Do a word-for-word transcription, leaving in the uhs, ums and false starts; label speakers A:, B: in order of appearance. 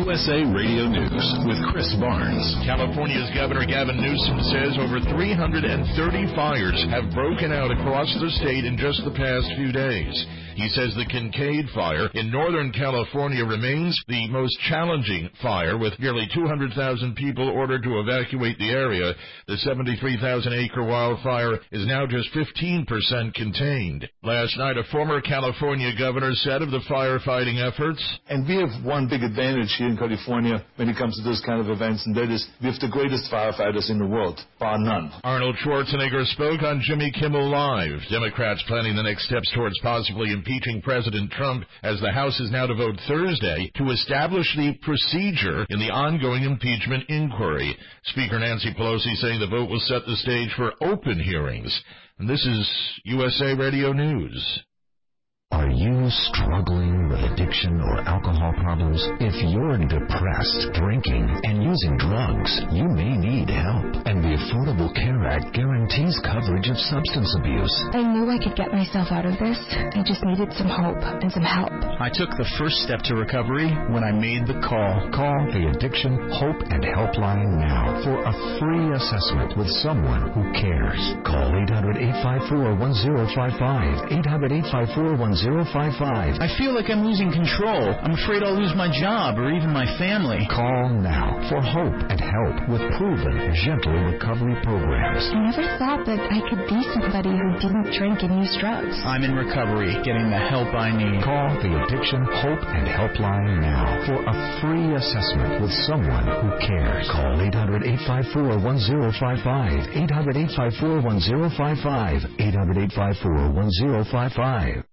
A: U S A Radio News with Chris Barnes.
B: California's Governor Gavin Newsom says over three hundred thirty fires have broken out across the state in just the past few days. He says the Kincaid fire in Northern California remains the most challenging fire, with nearly two hundred thousand people ordered to evacuate the area. The seventy-three thousand acre wildfire is now just fifteen percent contained. Last night, a former California governor said of the firefighting efforts,
C: and we have one big advantage here in California when it comes to those kind of events, and that is we have the greatest firefighters in the world, bar none.
B: Arnold Schwarzenegger spoke on Jimmy Kimmel Live. Democrats planning the next steps towards possibly impeaching President Trump, as the House is now to vote Thursday to establish the procedure in the ongoing impeachment inquiry. Speaker Nancy Pelosi saying the vote will set the stage for open hearings. And this is U S A Radio News.
D: Are you struggling with addiction or alcohol problems? If you're depressed, drinking, and using drugs, you may need help. And the Affordable Care Act guarantees coverage of substance abuse.
E: I knew I could get myself out of this. I just needed some hope and some help.
F: I took the first step to recovery when I made the call.
D: Call the Addiction Hope and Helpline now for a free assessment with someone who cares. Call eight hundred, eight five four, one zero five five, eight hundred, eight five four, one zero five five.
F: I feel like I'm losing control. I'm afraid I'll lose my job or even my family.
D: Call now for hope and help with proven, gentle recovery programs.
E: I never thought that I could be somebody who didn't drink and use drugs.
F: I'm in recovery, getting the help I need.
D: Call the Addiction Hope and Helpline now for a free assessment with someone who cares. Call eight hundred, eight five four, one zero five five, eight hundred, eight five four, one zero five five, eight hundred, eight five four, one zero five five.